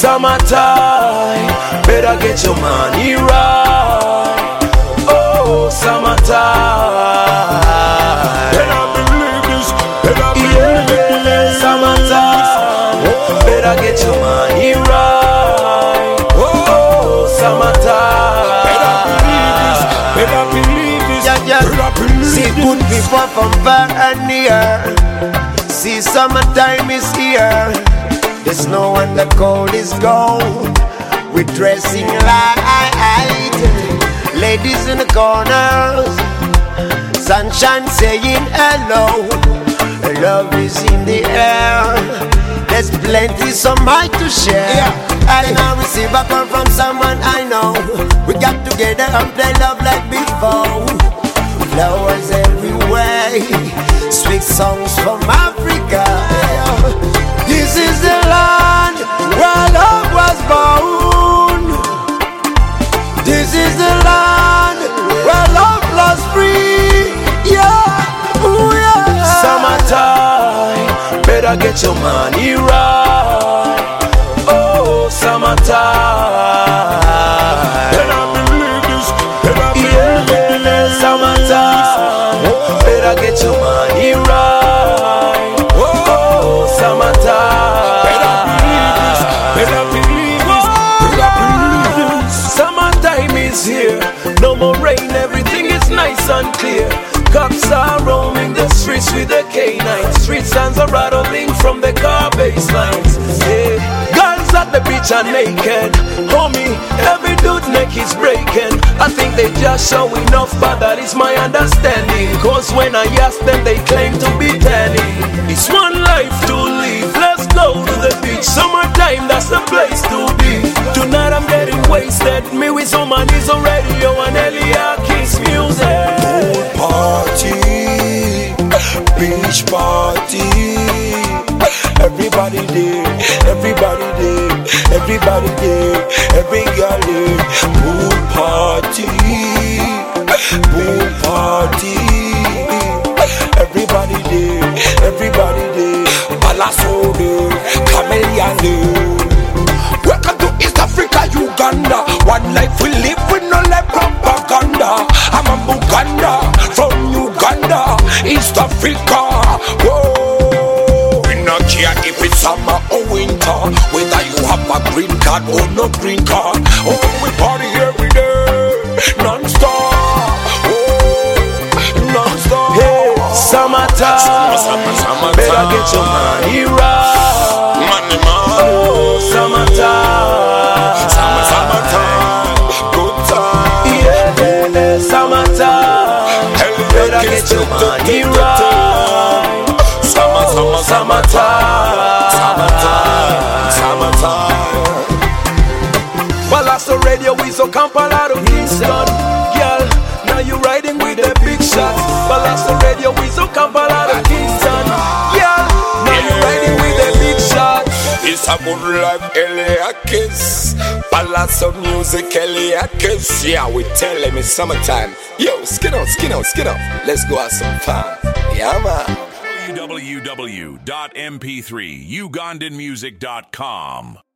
Summertime, better get your money right. Oh, summertime. Better believe this, better believe this. Summertime, better get your money right. Oh, summertime. Better believe this, better believe this. Better believe See good people from far and near. See summertime is here. The snow and the cold is gone. We're dressing light. Ladies in the corners, sunshine saying hello. Love is in the air. There's plenty, so much to share. And I receive a call from someone I know. We got together and play love like before. Flowers everywhere, sweet songs from Africa. This is the land where love was born. This is the land where love was free. Yeah, ooh yeah. Summertime, better get your money right. Oh, summertime. Better believe this, better believe this. Summertime, better get your money right. Oh, summertime. Better believe this, better believe this, better believe this. Summertime is here. No more rain, everything is nice and clear. Cops are roaming the streets with the K9. Street signs are rattling from the car baselines. Yeah. Girls at the beach are naked. Homie, every dude's neck is breaking. I think they just showing off, but that is my understanding. Cause when I ask them, they claim to be tanning. It's one life to live, let's go to the beach. Summertime, that's the place to be. Tonight I'm getting wasted. Me with some money's on radio and Elia King's music. Party, beach party. Everybody there, everybody there, everybody there, every girl there. Pool party, pool party. Everybody there, everybody there. Palaso there, Chameleon there. Welcome to East Africa, Uganda. One life we live with no like propaganda. I'm a Buganda from Uganda, East Africa. Whoa, we not care if it's summer or winter, whether you have a green card or no green card. Oh, we party every day, non-stop. Oh, non-stop. Hey, summertime, better get your money right. Money, Oh, summertime, summertime, good time. Yeah, summertime, better get your money right. Summertime, Summertime, summertime. Balasto Radio is a Kampala to Kingston. Girl, now you riding with the big shots. Balasto Radio is a Kampala to Kingston. Girl, now you riding with the big shots. It's a good life, Eliakis. Palace of music, Eliakis. Yeah, we tell them it's summertime. Yo, skin out, skin out, skin out. Let's go have some fun. Yeah, man. www.mp3ugandanmusic.com